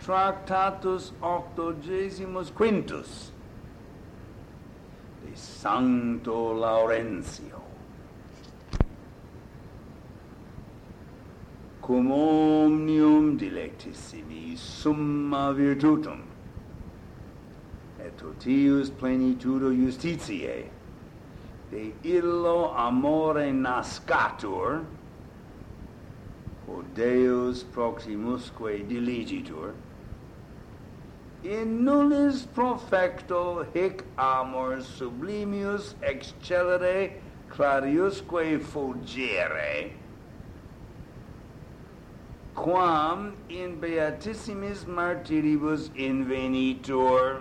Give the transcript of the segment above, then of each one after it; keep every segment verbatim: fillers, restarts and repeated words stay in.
Tractatus octogesimus quintus de Sancto Laurentio, cum omnium dilectissimi summa virtutum et totius plenitudo justitiae de illo amore nascatur, o Deus proximusque diligitur, in nullis profecto hic amor sublimius excellere clariusque fulgere, quam in beatissimis martyribus invenitur,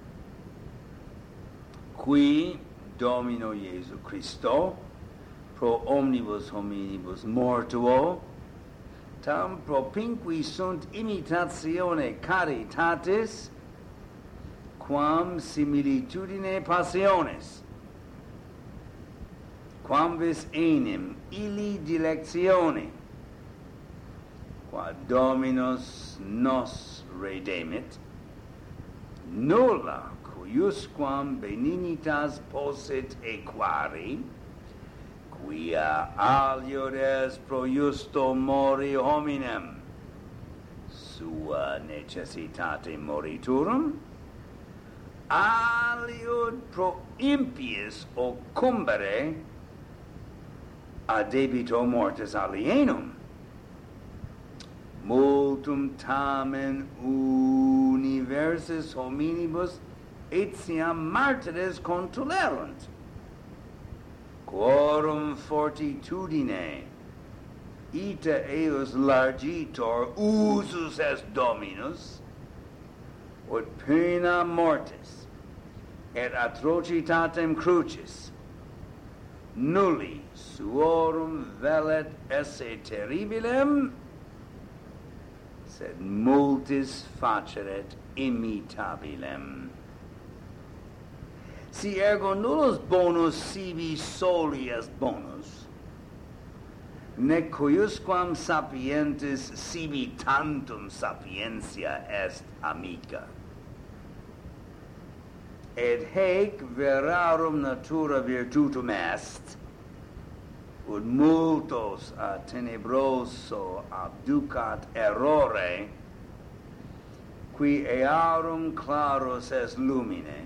qui Domino Iesu Christo pro omnibus hominibus mortuo tam propinqui sunt imitatione caritatis quam similitudine passiones, quam vis enim illi dilectione, qua Dominus nos redemit, nulla cuiusquam benignitas possit equari, quia aliud est pro justo mori hominem, sua necessitate moriturum, aliud pro impius occumbere a debito mortis alienum, multum tamen universis hominibus etiam martyres contulerunt, quorum fortitudine ita eus largitor usus est Dominus, ut pena mortis et atrocitatem crucis nulli suorum velet esse terribilem, sed multis faceret imitabilem. Si ergo nullus bonus sibi soli est bonus, nec cuiusquam sapientis sibi tantum sapientia est amica. Et haec verarum natura virtutum est, ut multos a tenebroso abducat errore, qui earum clarus est lumine,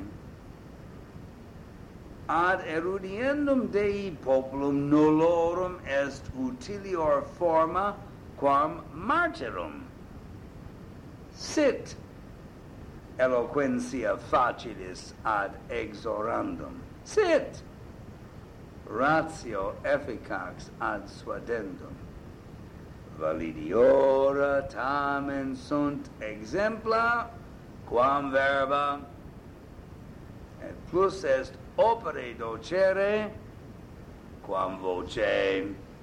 ad erudiendum Dei populum nullorum est utilior forma quam martyrum. Sit eloquentia facilis ad exorandum. Sit ratio efficax ad suadendum. Validiora tamen sunt exempla quam verba, et plus est opere docere quam voce.